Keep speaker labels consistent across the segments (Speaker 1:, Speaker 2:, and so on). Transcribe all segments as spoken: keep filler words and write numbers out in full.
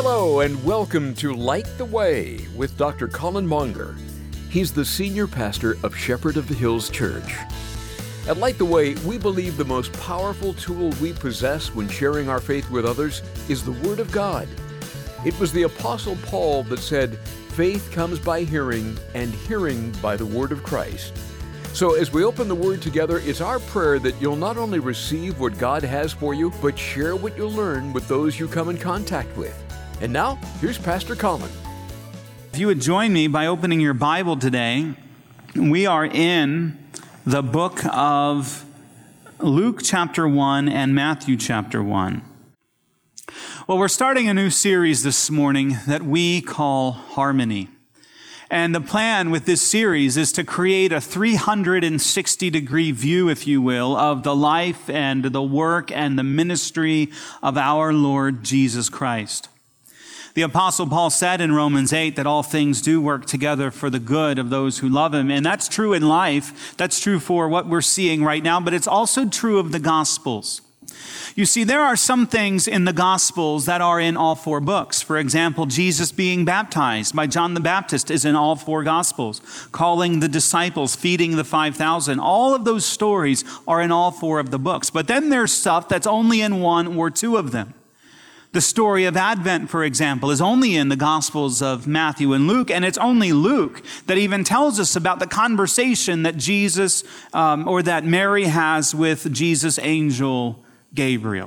Speaker 1: Hello and welcome to Light the Way with Doctor Colin Monger. He's the senior pastor of Shepherd of the Hills Church. At Light the Way, we believe the most powerful tool we possess when sharing our faith with others is the Word of God. It was the Apostle Paul that said, "Faith comes by hearing, and hearing by the Word of Christ." So as we open the Word together, it's our prayer that you'll not only receive what God has for you, but share what you learn with those you come in contact with. And now, here's Pastor Colin.
Speaker 2: If you would join me by opening your Bible today, we are in the book of Luke chapter one and Matthew chapter one. Well, we're starting a new series this morning that we call Harmony. And the plan with this series is to create a three hundred sixty degree view, if you will, of the life and the work and the ministry of our Lord Jesus Christ. The Apostle Paul said in Romans eight that all things do work together for the good of those who love him. And that's true in life. That's true for what we're seeing right now, but it's also true of the Gospels. You see, there are some things in the Gospels that are in all four books. For example, Jesus being baptized by John the Baptist is in all four Gospels. Calling the disciples, feeding the five thousand. All of those stories are in all four of the books. But then there's stuff that's only in one or two of them. The story of Advent, for example, is only in the Gospels of Matthew and Luke, and it's only Luke that even tells us about the conversation that Jesus, um, or that Mary has with Jesus' angel Gabriel.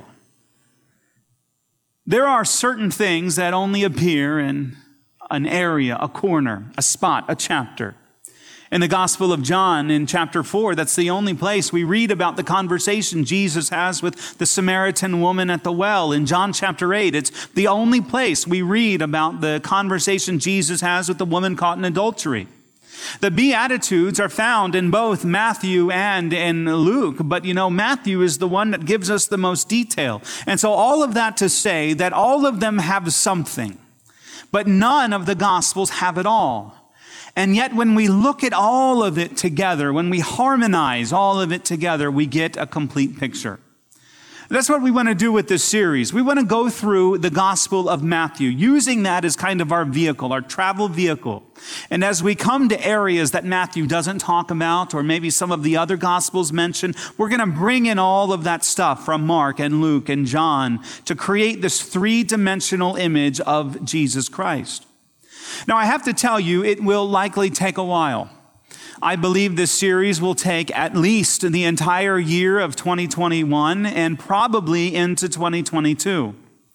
Speaker 2: There are certain things that only appear in an area, a corner, a spot, a chapter. In the Gospel of John, in chapter four, that's the only place we read about the conversation Jesus has with the Samaritan woman at the well. In John chapter eight, it's the only place we read about the conversation Jesus has with the woman caught in adultery. The Beatitudes are found in both Matthew and in Luke, but you know, Matthew is the one that gives us the most detail. And so all of that to say that all of them have something, but none of the Gospels have it all. And yet when we look at all of it together, when we harmonize all of it together, we get a complete picture. That's what we want to do with this series. We want to go through the Gospel of Matthew, using that as kind of our vehicle, our travel vehicle. And as we come to areas that Matthew doesn't talk about, or maybe some of the other Gospels mention, we're going to bring in all of that stuff from Mark and Luke and John to create this three-dimensional image of Jesus Christ. Now, I have to tell you, it will likely take a while. I believe this series will take at least the entire year of twenty twenty-one and probably into twenty twenty-two.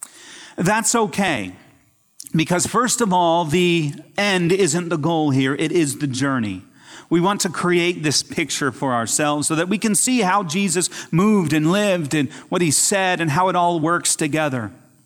Speaker 2: That's okay, because first of all, the end isn't the goal here, it is the journey. We want to create this picture for ourselves so that we can see how Jesus moved and lived and what he said and how it all works together.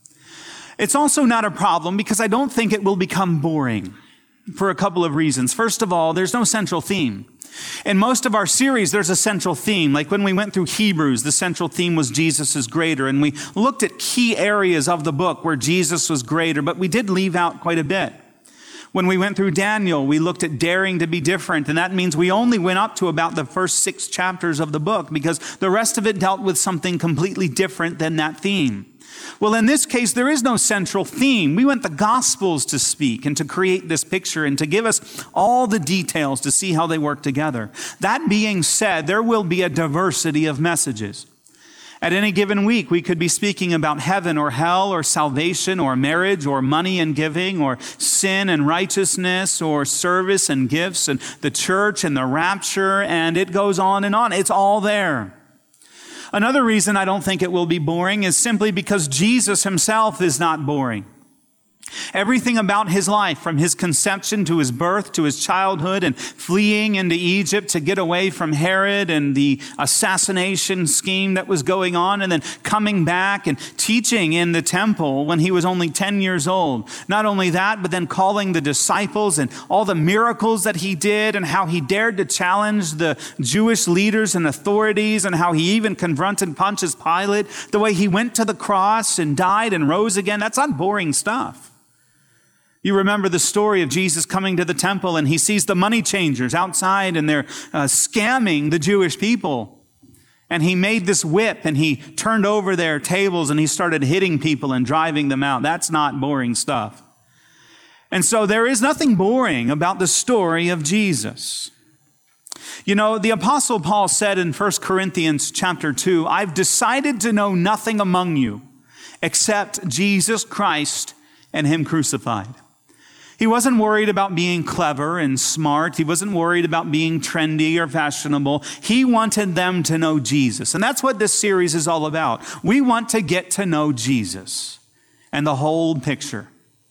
Speaker 2: It's also not a problem because I don't think it will become boring for a couple of reasons. First of all, there's no central theme. In most of our series, there's a central theme. Like when we went through Hebrews, the central theme was Jesus is greater. And we looked at key areas of the book where Jesus was greater, but we did leave out quite a bit. When we went through Daniel, we looked at daring to be different. And that means we only went up to about the first six chapters of the book because the rest of it dealt with something completely different than that theme. Well, in this case, there is no central theme. We want the Gospels to speak and to create this picture and to give us all the details to see how they work together. That being said, there will be a diversity of messages. At any given week, we could be speaking about heaven or hell or salvation or marriage or money and giving or sin and righteousness or service and gifts and the church and the rapture, and it goes on and on. It's all there. Another reason I don't think it will be boring is simply because Jesus himself is not boring. Everything about his life, from his conception to his birth to his childhood and fleeing into Egypt to get away from Herod and the assassination scheme that was going on, and then coming back and teaching in the temple when he was only ten years old. Not only that, but then calling the disciples and all the miracles that he did and how he dared to challenge the Jewish leaders and authorities and how he even confronted Pontius Pilate, the way he went to the cross and died and rose again. That's not boring stuff. You remember the story of Jesus coming to the temple and he sees the money changers outside and they're uh, scamming the Jewish people. And he made this whip and he turned over their tables and he started hitting people and driving them out. That's not boring stuff. And so there is nothing boring about the story of Jesus. You know, the Apostle Paul said in First Corinthians chapter two, I've decided to know nothing among you except Jesus Christ and him crucified. He wasn't worried about being clever and smart. He wasn't worried about being trendy or fashionable. He wanted them to know Jesus. And that's what this series is all about. We want to get to know Jesus and the whole picture.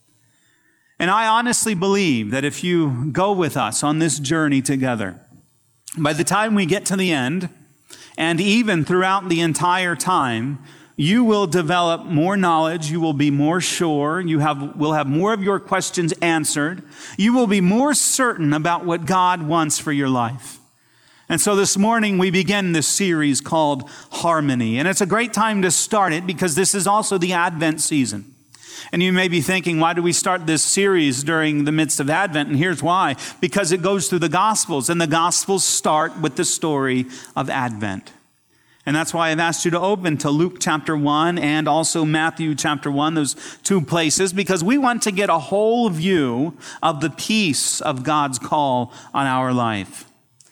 Speaker 2: And I honestly believe that if you go with us on this journey together, by the time we get to the end, and even throughout the entire time, you will develop more knowledge. You will be more sure. You have, will have more of your questions answered. You will be more certain about what God wants for your life. And so this morning we begin this series called Harmony. And it's a great time to start it because this is also the Advent season. And you may be thinking, why do we start this series during the midst of Advent? And here's why. Because it goes through the Gospels, and the Gospels start with the story of Advent. And that's why I've asked you to open to Luke chapter one and also Matthew chapter one, those two places, because we want to get a whole view of the peace of God's call on our life.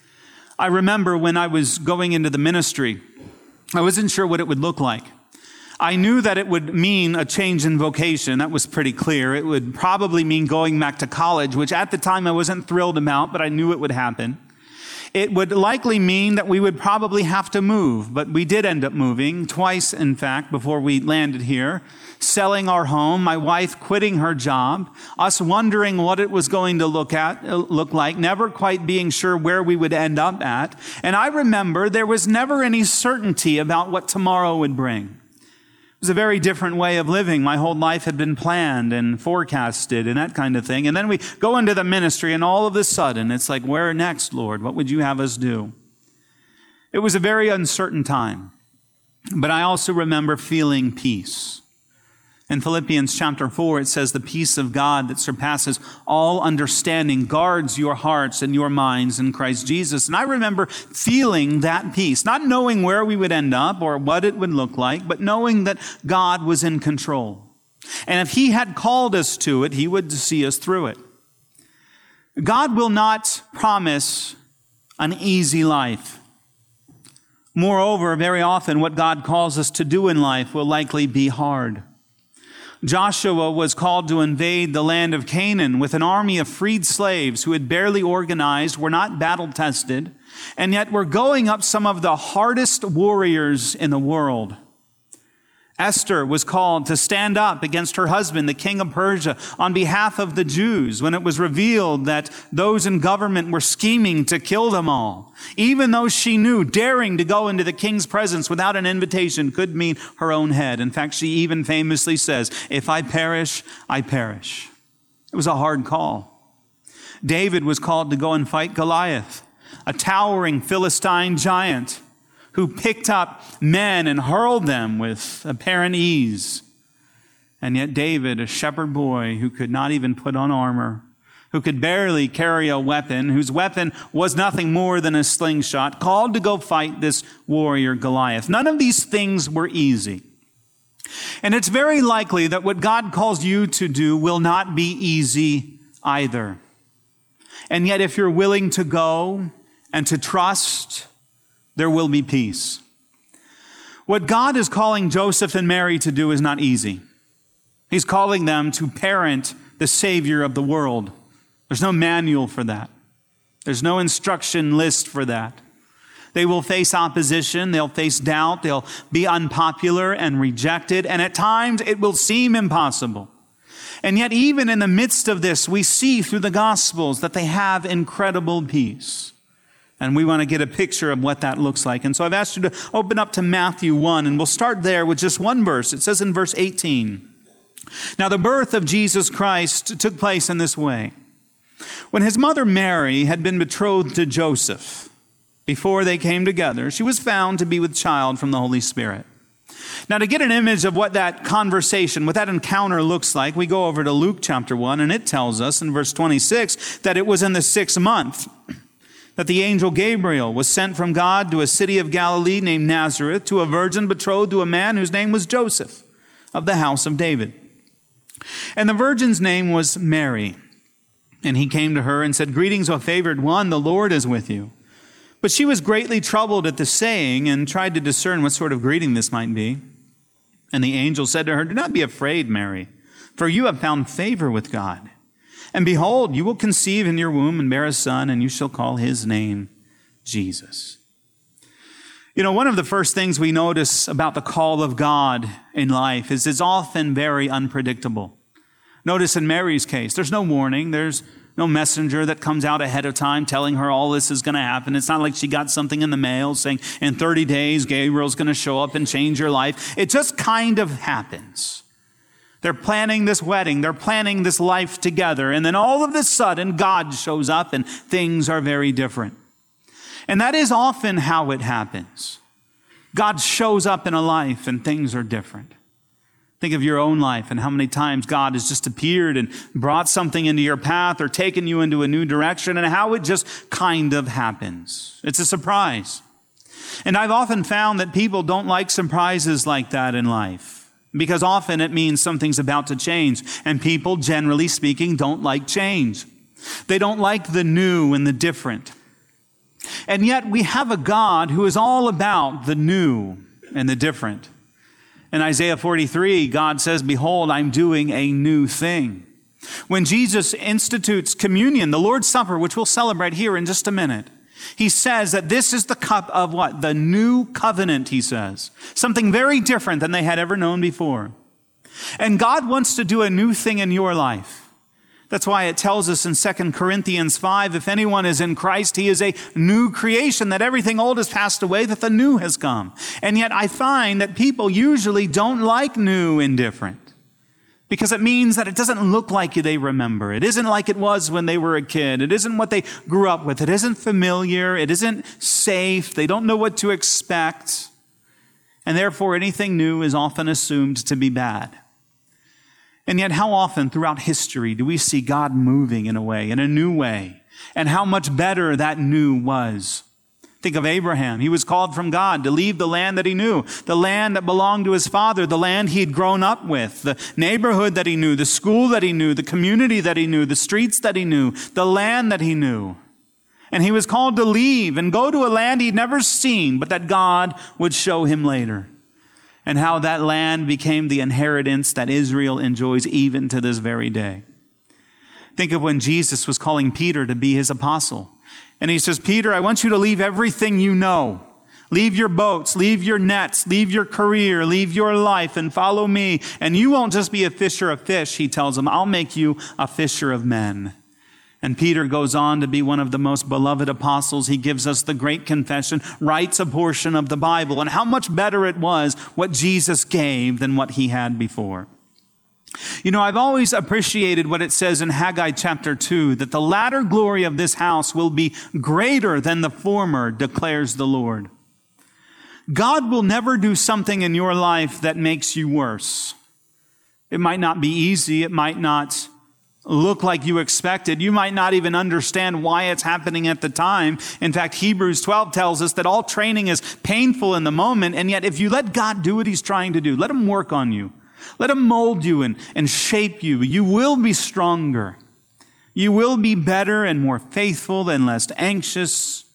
Speaker 2: I remember when I was going into the ministry, I wasn't sure what it would look like. I knew that it would mean a change in vocation. That was pretty clear. It would probably mean going back to college, which at the time I wasn't thrilled about, but I knew it would happen. It would likely mean that we would probably have to move, but we did end up moving, twice in fact, before we landed here, selling our home, my wife quitting her job, us wondering what it was going to look at, look like, never quite being sure where we would end up at. And I remember there was never any certainty about what tomorrow would bring. It was a very different way of living. My whole life had been planned and forecasted and that kind of thing. And then we go into the ministry and all of a sudden it's like, where next, Lord? What would you have us do? It was a very uncertain time. But I also remember feeling peace. In Philippians chapter four, it says, the peace of God that surpasses all understanding guards your hearts and your minds in Christ Jesus. And I remember feeling that peace, not knowing where we would end up or what it would look like, but knowing that God was in control. And if he had called us to it, he would see us through it. God will not promise an easy life. Moreover, very often what God calls us to do in life will likely be hard. Joshua was called to invade the land of Canaan with an army of freed slaves who had barely organized, were not battle-tested, and yet were going up some of the hardest warriors in the world. Esther was called to stand up against her husband, the king of Persia, on behalf of the Jews when it was revealed that those in government were scheming to kill them all. Even though she knew daring to go into the king's presence without an invitation could mean her own head. In fact, she even famously says, if I perish, I perish. It was a hard call. David was called to go and fight Goliath, a towering Philistine giant who picked up men and hurled them with apparent ease. And yet David, a shepherd boy who could not even put on armor, who could barely carry a weapon, whose weapon was nothing more than a slingshot, called to go fight this warrior Goliath. None of these things were easy. And it's very likely that what God calls you to do will not be easy either. And yet if you're willing to go and to trust, there will be peace. What God is calling Joseph and Mary to do is not easy. He's calling them to parent the Savior of the world. There's no manual for that. There's no instruction list for that. They will face opposition. They'll face doubt. They'll be unpopular and rejected. And at times it will seem impossible. And yet even in the midst of this, we see through the Gospels that they have incredible peace. And we want to get a picture of what that looks like. And so I've asked you to open up to Matthew one, and we'll start there with just one verse. It says in verse eighteen, now the birth of Jesus Christ took place in this way. When his mother Mary had been betrothed to Joseph, before they came together, she was found to be with child from the Holy Spirit. Now to get an image of what that conversation, what that encounter looks like, we go over to Luke chapter one, and it tells us in verse twenty-six that it was in the sixth month. that the angel Gabriel was sent from God to a city of Galilee named Nazareth to a virgin betrothed to a man whose name was Joseph of the house of David. And the virgin's name was Mary. And he came to her and said, "Greetings, O favored one, the Lord is with you." But she was greatly troubled at the saying and tried to discern what sort of greeting this might be. And the angel said to her, "Do not be afraid, Mary, for you have found favor with God. And behold, you will conceive in your womb and bear a son, and you shall call his name Jesus." You know, one of the first things we notice about the call of God in life is it's often very unpredictable. Notice in Mary's case, there's no warning. There's no messenger that comes out ahead of time telling her all this is going to happen. It's not like she got something in the mail saying in thirty days, Gabriel's going to show up and change your life. It just kind of happens. They're planning this wedding. They're planning this life together. And then all of a sudden, God shows up and things are very different. And that is often how it happens. God shows up in a life and things are different. Think of your own life and how many times God has just appeared and brought something into your path or taken you into a new direction and how it just kind of happens. It's a surprise. And I've often found that people don't like surprises like that in life because often it means something's about to change. And people, generally speaking, don't like change. They don't like the new and the different. And yet we have a God who is all about the new and the different. In Isaiah forty-three, God says, "Behold, I'm doing a new thing." When Jesus institutes communion, the Lord's Supper, which we'll celebrate here in just a minute, he says that this is the cup of what? The new covenant, he says. Something very different than they had ever known before. And God wants to do a new thing in your life. That's why it tells us in Second Corinthians five, if anyone is in Christ, he is a new creation, that everything old has passed away, that the new has come. And yet I find that people usually don't like new and different because it means that it doesn't look like they remember. It isn't like it was when they were a kid. It isn't what they grew up with. It isn't familiar. It isn't safe. They don't know what to expect. And therefore, anything new is often assumed to be bad. And yet, how often throughout history do we see God moving in a way, in a new way, and how much better that new was? Think of Abraham. He was called from God to leave the land that he knew, the land that belonged to his father, the land he had grown up with, the neighborhood that he knew, the school that he knew, the community that he knew, the streets that he knew, the land that he knew. And he was called to leave and go to a land he'd never seen, but that God would show him later. And how that land became the inheritance that Israel enjoys even to this very day. Think of when Jesus was calling Peter to be his apostle. And he says, "Peter, I want you to leave everything you know. Leave your boats, leave your nets, leave your career, leave your life, and follow me. And you won't just be a fisher of fish," he tells him. "I'll make you a fisher of men." And Peter goes on to be one of the most beloved apostles. He gives us the great confession, writes a portion of the Bible, and how much better it was what Jesus gave than what he had before. You know, I've always appreciated what it says in Haggai chapter two, that the latter glory of this house will be greater than the former, declares the Lord. God will never do something in your life that makes you worse. It might not be easy. It might not look like you expected. You might not even understand why it's happening at the time. In fact, Hebrews twelve tells us that all training is painful in the moment, and yet if you let God do what he's trying to do, let him work on you, let him mold you and, and shape you, you will be stronger. You will be better and more faithful and less anxious.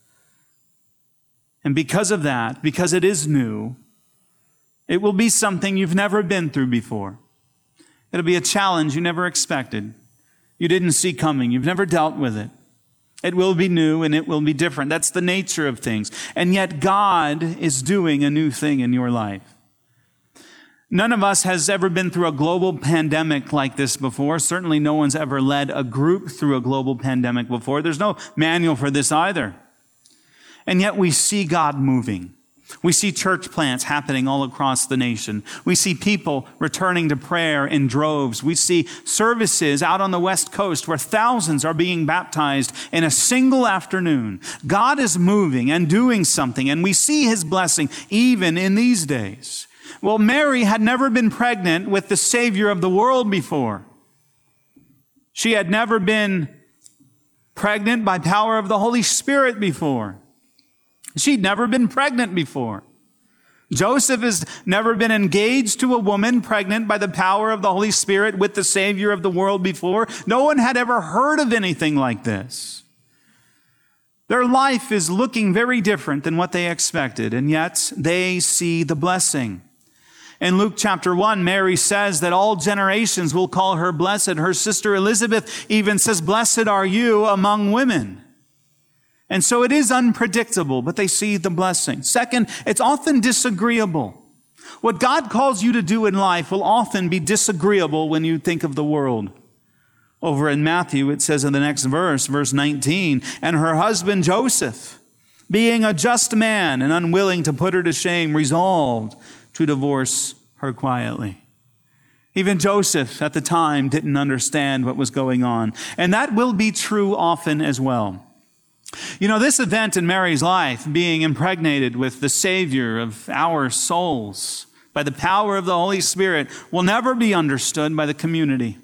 Speaker 2: And because of that, because it is new, it will be something you've never been through before. It'll be a challenge you never expected. You didn't see coming. You've never dealt with it. It will be new and it will be different. That's the nature of things. And yet God is doing a new thing in your life. None of us has ever been through a global pandemic like this before. Certainly no one's ever led a group through a global pandemic before. There's no manual for this either. And yet we see God moving. We see church plants happening all across the nation. We see people returning to prayer in droves. We see services out on the West Coast where thousands are being baptized in a single afternoon. God is moving and doing something, and we see his blessing even in these days. Well, Mary had never been pregnant with the Savior of the world before. She had never been pregnant by power of the Holy Spirit before. She'd never been pregnant before. Joseph has never been engaged to a woman pregnant by the power of the Holy Spirit with the Savior of the world before. No one had ever heard of anything like this. Their life is looking very different than what they expected, and yet they see the blessing. In Luke chapter one, Mary says that all generations will call her blessed. Her sister Elizabeth even says, "Blessed are you among women." And so it is unpredictable, but they see the blessing. Second, it's often disagreeable. What God calls you to do in life will often be disagreeable when you think of the world. Over in Matthew, it says in the next verse, verse nineteen, "And her husband Joseph, being a just man and unwilling to put her to shame, resolved to divorce her quietly." Even Joseph at the time didn't understand what was going on. And that will be true often as well. You know, this event in Mary's life, being impregnated with the Savior of our souls by the power of the Holy Spirit, will never be understood by the community.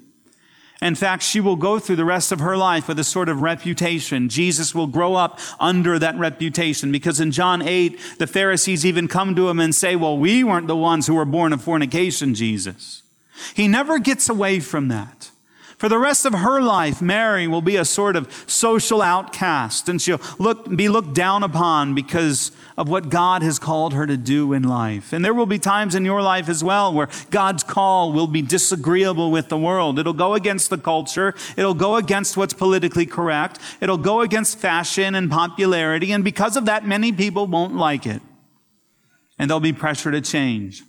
Speaker 2: In fact, she will go through the rest of her life with a sort of reputation. Jesus will grow up under that reputation, because in John eight, the Pharisees even come to him and say, "Well, we weren't the ones who were born of fornication, Jesus." He never gets away from that. For the rest of her life, Mary will be a sort of social outcast, and she'll look, be looked down upon because of what God has called her to do in life. And there will be times in your life as well where God's call will be disagreeable with the world. It'll go against the culture. It'll go against what's politically correct. It'll go against fashion and popularity. And because of that, many people won't like it. And there'll be pressure to change.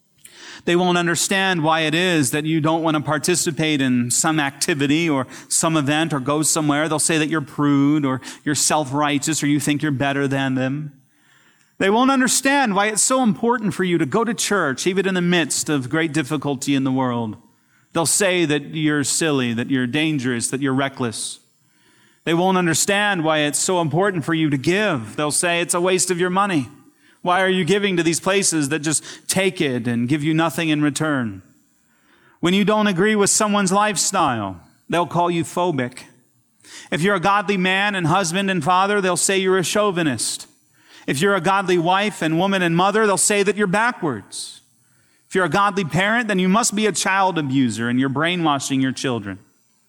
Speaker 2: They won't understand why it is that you don't want to participate in some activity or some event or go somewhere. They'll say that you're prude or you're self-righteous or you think you're better than them. They won't understand why it's so important for you to go to church, even in the midst of great difficulty in the world. They'll say that you're silly, that you're dangerous, that you're reckless. They won't understand why it's so important for you to give. They'll say it's a waste of your money. Why are you giving to these places that just take it and give you nothing in return? When you don't agree with someone's lifestyle, they'll call you phobic. If you're a godly man and husband and father, they'll say you're a chauvinist. If you're a godly wife and woman and mother, they'll say that you're backwards. If you're a godly parent, then you must be a child abuser and you're brainwashing your children.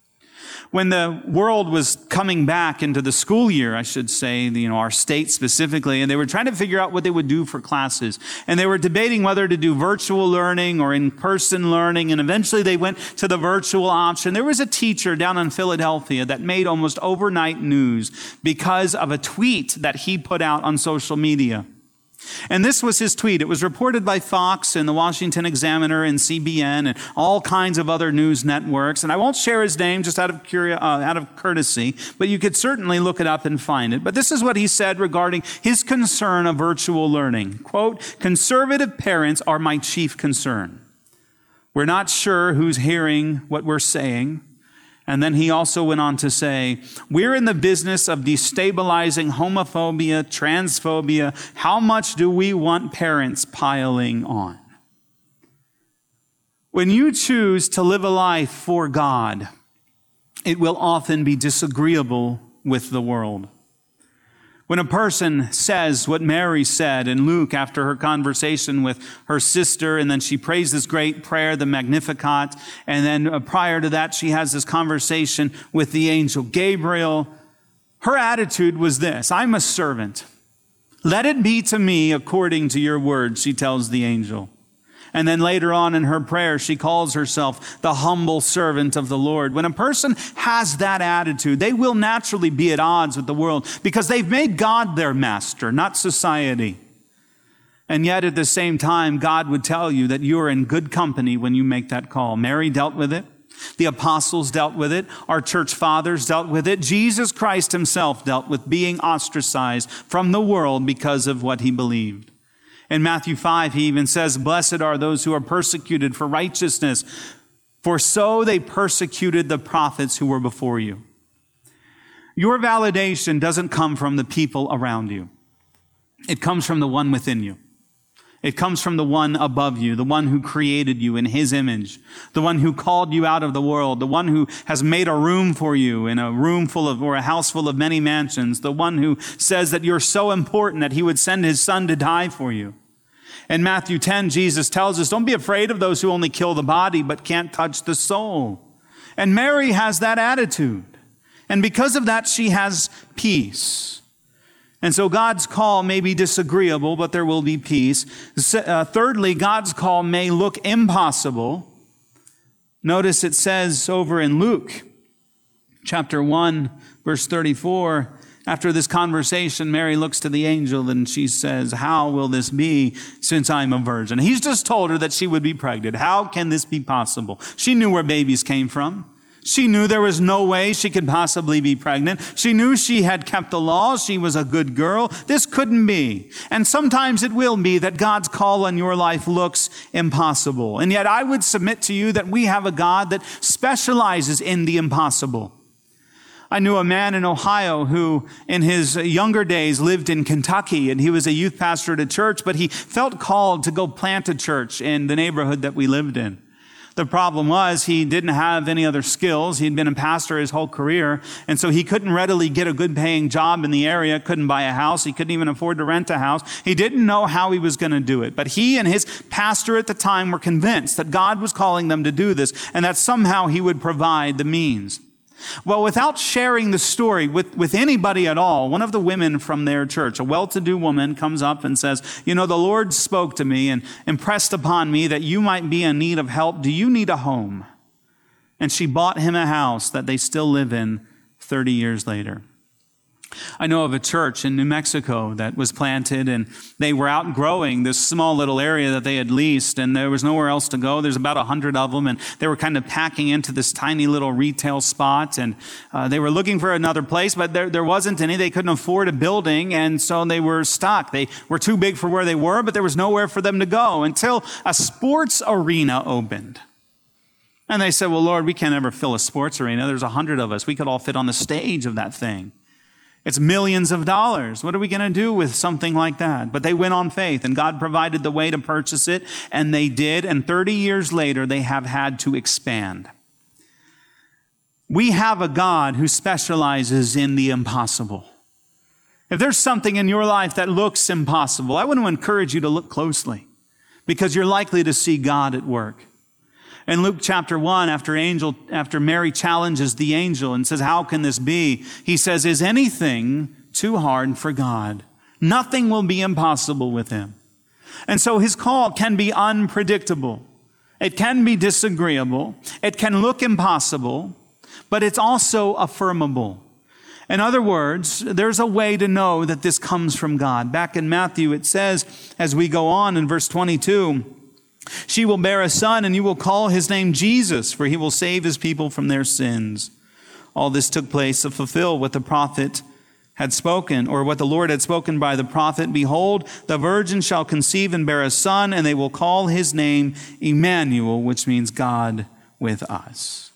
Speaker 2: When the world was coming back into the school year, I should say, you know, our state specifically, and they were trying to figure out what they would do for classes. And they were debating whether to do virtual learning or in-person learning. And eventually they went to the virtual option. There was a teacher down in Philadelphia that made almost overnight news because of a tweet that he put out on social media. And this was his tweet. It was reported by Fox and the Washington Examiner and C B N and all kinds of other news networks. And I won't share his name just out of curio- uh, out of courtesy, but you could certainly look it up and find it. But this is what he said regarding his concern of virtual learning. Quote, "Conservative parents are my chief concern. We're not sure who's hearing what we're saying." And then he also went on to say, "We're in the business of destabilizing homophobia, transphobia. How much do we want parents piling on?" When you choose to live a life for God, it will often be disagreeable with the world. When a person says what Mary said in Luke after her conversation with her sister, and then she prays this great prayer, the Magnificat, and then prior to that, she has this conversation with the angel Gabriel, her attitude was this: "I'm a servant. Let it be to me according to your word," she tells the angel. And then later on in her prayer, she calls herself the humble servant of the Lord. When a person has that attitude, they will naturally be at odds with the world because they've made God their master, not society. And yet at the same time, God would tell you that you're in good company when you make that call. Mary dealt with it. The apostles dealt with it. Our church fathers dealt with it. Jesus Christ himself dealt with being ostracized from the world because of what he believed. In Matthew five, he even says, "Blessed are those who are persecuted for righteousness, for so they persecuted the prophets who were before you." Your validation doesn't come from the people around you. It comes from the one within you. It comes from the one above you, the one who created you in his image, the one who called you out of the world, the one who has made a room for you in a room full of, or a house full of many mansions, the one who says that you're so important that he would send his son to die for you. In Matthew ten, Jesus tells us, don't be afraid of those who only kill the body but can't touch the soul. And Mary has that attitude. And because of that, she has peace. And so God's call may be disagreeable, but there will be peace. Uh, thirdly, God's call may look impossible. Notice it says over in Luke chapter one, verse thirty-four, after this conversation, Mary looks to the angel and she says, how will this be since I'm a virgin? He's just told her that she would be pregnant. How can this be possible? She knew where babies came from. She knew there was no way she could possibly be pregnant. She knew she had kept the law. She was a good girl. This couldn't be. And sometimes it will be that God's call on your life looks impossible. And yet I would submit to you that we have a God that specializes in the impossible. I knew a man in Ohio who in his younger days lived in Kentucky, and he was a youth pastor at a church, but he felt called to go plant a church in the neighborhood that we lived in. The problem was he didn't have any other skills. He'd been a pastor his whole career, and so he couldn't readily get a good paying job in the area, couldn't buy a house. He couldn't even afford to rent a house. He didn't know how he was going to do it. But he and his pastor at the time were convinced that God was calling them to do this and that somehow he would provide the means. Well, without sharing the story with, with anybody at all, one of the women from their church, a well-to-do woman, comes up and says, you know, the Lord spoke to me and impressed upon me that you might be in need of help. Do you need a home? And she bought him a house that they still live in thirty years later. I know of a church in New Mexico that was planted, and they were outgrowing this small little area that they had leased, and there was nowhere else to go. There's about a hundred of them, and they were kind of packing into this tiny little retail spot, and uh, they were looking for another place, but there, there wasn't any. They couldn't afford a building, and so they were stuck. They were too big for where they were, but there was nowhere for them to go until a sports arena opened. And they said, well, Lord, we can't ever fill a sports arena. There's a hundred of us. We could all fit on the stage of that thing. It's millions of dollars. What are we going to do with something like that? But they went on faith, and God provided the way to purchase it, and they did. And thirty years later, they have had to expand. We have a God who specializes in the impossible. If there's something in your life that looks impossible, I want to encourage you to look closely, because you're likely to see God at work. In Luke chapter one, after angel, after Mary challenges the angel and says, how can this be? He says, is anything too hard for God? Nothing will be impossible with him. And so his call can be unpredictable. It can be disagreeable. It can look impossible, but it's also affirmable. In other words, there's a way to know that this comes from God. Back in Matthew, it says, as we go on in verse twenty-two, she will bear a son, and you will call his name Jesus, for he will save his people from their sins. All this took place to fulfill what the prophet had spoken, or what the Lord had spoken by the prophet. Behold, the virgin shall conceive and bear a son, and they will call his name Emmanuel, which means God with us.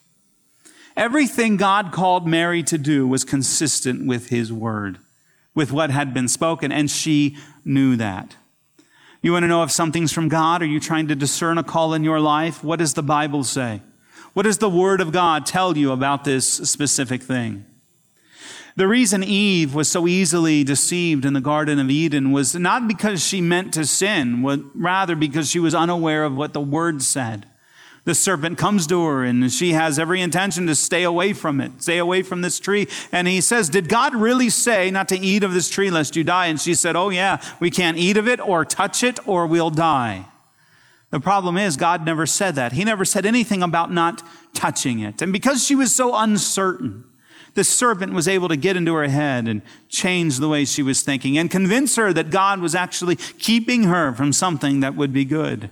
Speaker 2: Everything God called Mary to do was consistent with his word, with what had been spoken, and she knew that. You want to know if something's from God? Are you trying to discern a call in your life? What does the Bible say? What does the Word of God tell you about this specific thing? The reason Eve was so easily deceived in the Garden of Eden was not because she meant to sin, but rather because she was unaware of what the Word said. The serpent comes to her, and she has every intention to stay away from it, stay away from this tree. And he says, did God really say not to eat of this tree lest you die? And she said, oh yeah, we can't eat of it or touch it or we'll die. The problem is God never said that. He never said anything about not touching it. And because she was so uncertain, the serpent was able to get into her head and change the way she was thinking and convince her that God was actually keeping her from something that would be good.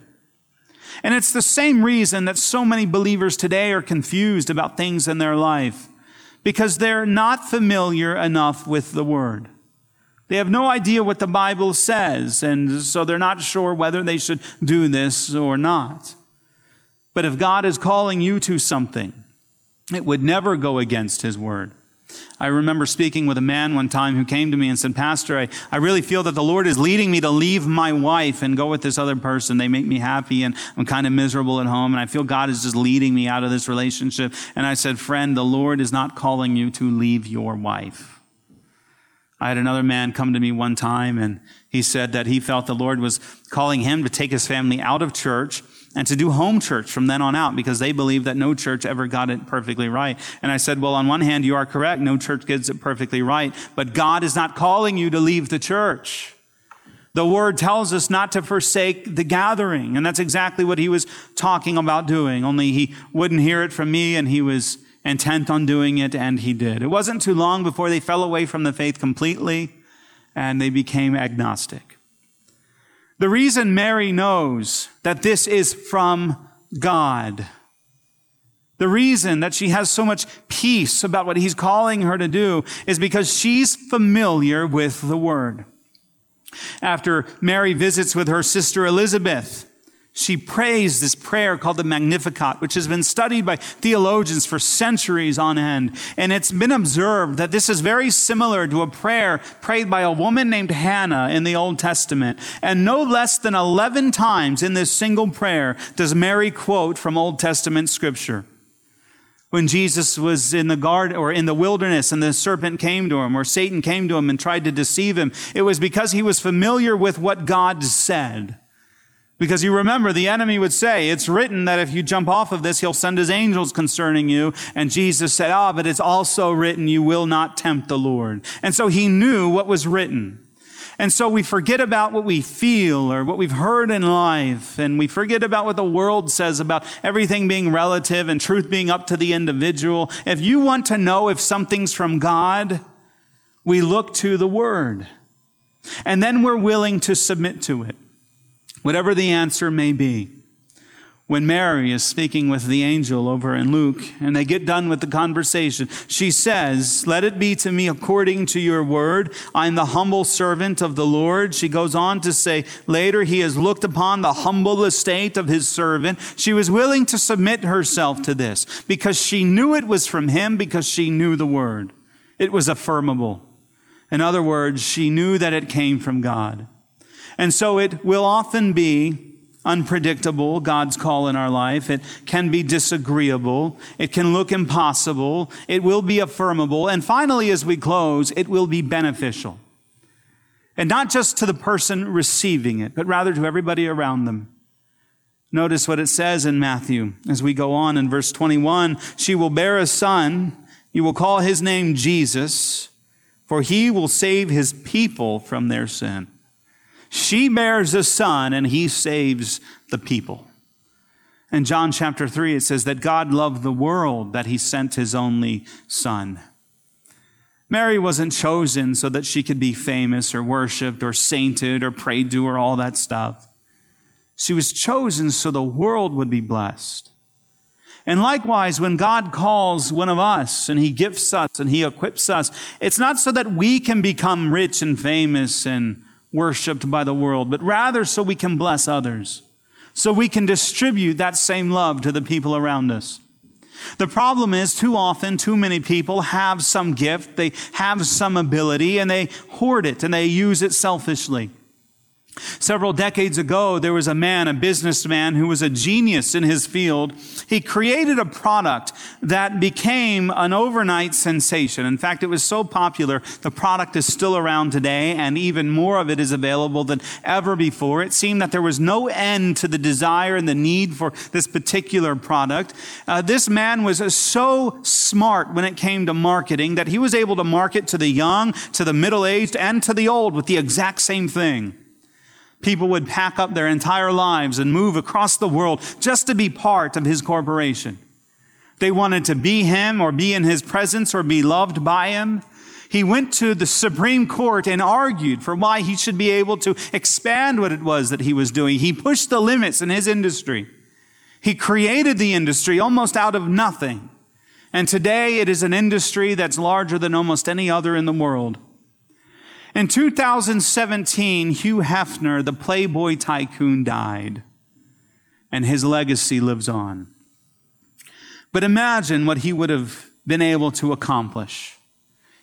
Speaker 2: And it's the same reason that so many believers today are confused about things in their life, because they're not familiar enough with the Word. They have no idea what the Bible says, and so they're not sure whether they should do this or not. But if God is calling you to something, it would never go against His Word. I remember speaking with a man one time who came to me and said, Pastor, I, I really feel that the Lord is leading me to leave my wife and go with this other person. They make me happy and I'm kind of miserable at home. And I feel God is just leading me out of this relationship. And I said, friend, the Lord is not calling you to leave your wife. I had another man come to me one time and he said that he felt the Lord was calling him to take his family out of church and to do home church from then on out because they believed that no church ever got it perfectly right. And I said, well, on one hand, you are correct. No church gets it perfectly right. But God is not calling you to leave the church. The word tells us not to forsake the gathering. And that's exactly what he was talking about doing. Only he wouldn't hear it from me and he was intent on doing it, and he did. It wasn't too long before they fell away from the faith completely and they became agnostic. The reason Mary knows that this is from God, the reason that she has so much peace about what he's calling her to do is because she's familiar with the word. After Mary visits with her sister Elizabeth, she prays this prayer called the Magnificat, which has been studied by theologians for centuries on end. And it's been observed that this is very similar to a prayer prayed by a woman named Hannah in the Old Testament. And no less than eleven times in this single prayer does Mary quote from Old Testament scripture. When Jesus was in the garden or in the wilderness and the serpent came to him or Satan came to him and tried to deceive him, it was because he was familiar with what God said. Because you remember, the enemy would say, it's written that if you jump off of this, he'll send his angels concerning you. And Jesus said, ah, but it's also written, you will not tempt the Lord. And so he knew what was written. And so we forget about what we feel or what we've heard in life. And we forget about what the world says about everything being relative and truth being up to the individual. If you want to know if something's from God, we look to the Word. And then we're willing to submit to it. Whatever the answer may be. When Mary is speaking with the angel over in Luke, and they get done with the conversation, she says, let it be to me according to your word. I'm the humble servant of the Lord. She goes on to say later, he has looked upon the humble estate of his servant. She was willing to submit herself to this because she knew it was from him, because she knew the word. It was affirmable. In other words, she knew that it came from God. And so it will often be unpredictable, God's call in our life. It can be disagreeable. It can look impossible. It will be affirmable. And finally, as we close, it will be beneficial. And not just to the person receiving it, but rather to everybody around them. Notice what it says in Matthew as we go on in verse twenty-one. She will bear a son. You will call his name Jesus, for he will save his people from their sin. She bears a son and he saves the people. In John chapter three, it says that God loved the world, that he sent his only son. Mary wasn't chosen so that she could be famous or worshiped or sainted or prayed to or all that stuff. She was chosen so the world would be blessed. And likewise, when God calls one of us and he gifts us and he equips us, it's not so that we can become rich and famous and worshipped by the world, but rather so we can bless others, so we can distribute that same love to the people around us. The problem is too often, too many people have some gift, they have some ability, and they hoard it and they use it selfishly. Several decades ago, there was a man, a businessman, who was a genius in his field. He created a product that became an overnight sensation. In fact, it was so popular, the product is still around today, and even more of it is available than ever before. It seemed that there was no end to the desire and the need for this particular product. Uh, this man was so smart when it came to marketing that he was able to market to the young, to the middle-aged, and to the old with the exact same thing. People would pack up their entire lives and move across the world just to be part of his corporation. They wanted to be him or be in his presence or be loved by him. He went to the Supreme Court and argued for why he should be able to expand what it was that he was doing. He pushed the limits in his industry. He created the industry almost out of nothing. And today it is an industry that's larger than almost any other in the world. In two thousand seventeen, Hugh Hefner, the Playboy tycoon, died, and his legacy lives on. But imagine what he would have been able to accomplish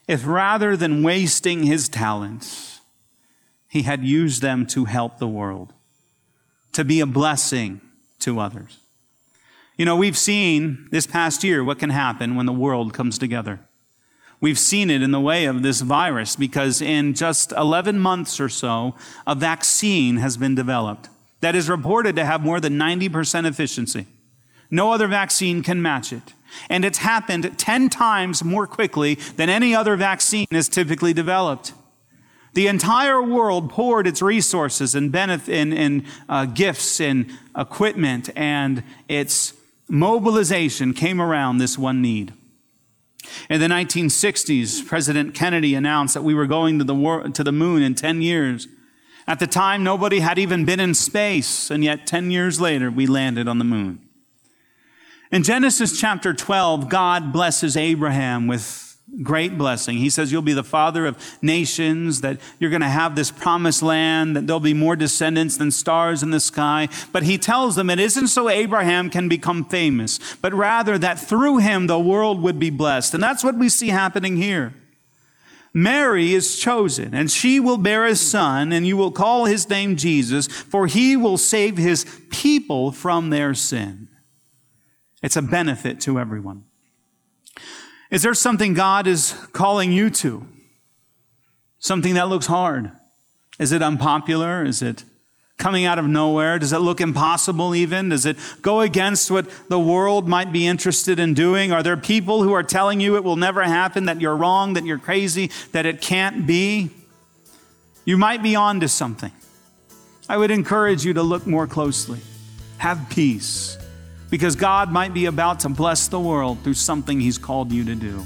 Speaker 2: if rather than wasting his talents, he had used them to help the world, to be a blessing to others. You know, we've seen this past year what can happen when the world comes together. We've seen it in the way of this virus because in just eleven months or so, a vaccine has been developed that is reported to have more than ninety percent efficiency. No other vaccine can match it. And it's happened ten times more quickly than any other vaccine is typically developed. The entire world poured its resources and benefit and, and uh, gifts and equipment, and its mobilization came around this one need. In the nineteen sixties, President Kennedy announced that we were going to the wor- to the moon in ten years. At the time, nobody had even been in space, and yet ten years later, we landed on the moon. In Genesis chapter twelve, God blesses Abraham with great blessing. He says, you'll be the father of nations, that you're going to have this promised land, that there'll be more descendants than stars in the sky. But he tells them it isn't so Abraham can become famous, but rather that through him the world would be blessed. And that's what we see happening here. Mary is chosen, and she will bear a son, and you will call his name Jesus, for he will save his people from their sin. It's a benefit to everyone. Is there something God is calling you to? Something that looks hard? Is it unpopular? Is it coming out of nowhere? Does it look impossible even? Does it go against what the world might be interested in doing? Are there people who are telling you it will never happen, that you're wrong, that you're crazy, that it can't be? You might be on to something. I would encourage you to look more closely. Have peace. Because God might be about to bless the world through something he's called you to do.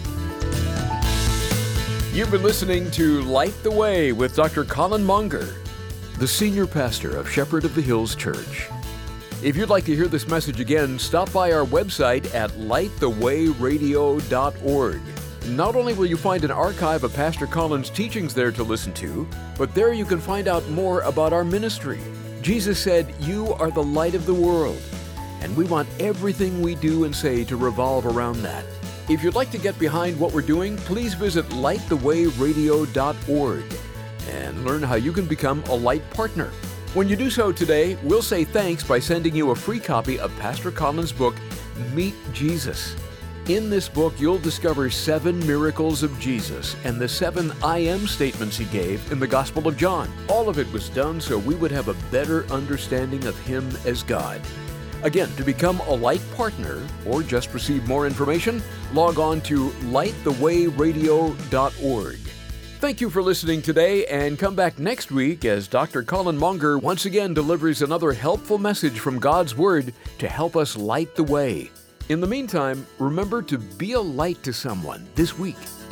Speaker 1: You've been listening to Light the Way with Doctor Colin Monger, the senior pastor of Shepherd of the Hills Church. If you'd like to hear this message again, stop by our website at light the way radio dot org. Not only will you find an archive of Pastor Colin's teachings there to listen to, but there you can find out more about our ministry. Jesus said, "You are the light of the world." And we want everything we do and say to revolve around that. If you'd like to get behind what we're doing, please visit light the way radio dot org and learn how you can become a Light partner. When you do so today, we'll say thanks by sending you a free copy of Pastor Colin's book, Meet Jesus. In this book, you'll discover seven miracles of Jesus and the seven I am statements he gave in the Gospel of John. All of it was done so we would have a better understanding of him as God. Again, to become a Light partner or just receive more information, log on to light the way radio dot org. Thank you for listening today, and come back next week as Doctor Colin Monger once again delivers another helpful message from God's Word to help us light the way. In the meantime, remember to be a light to someone this week.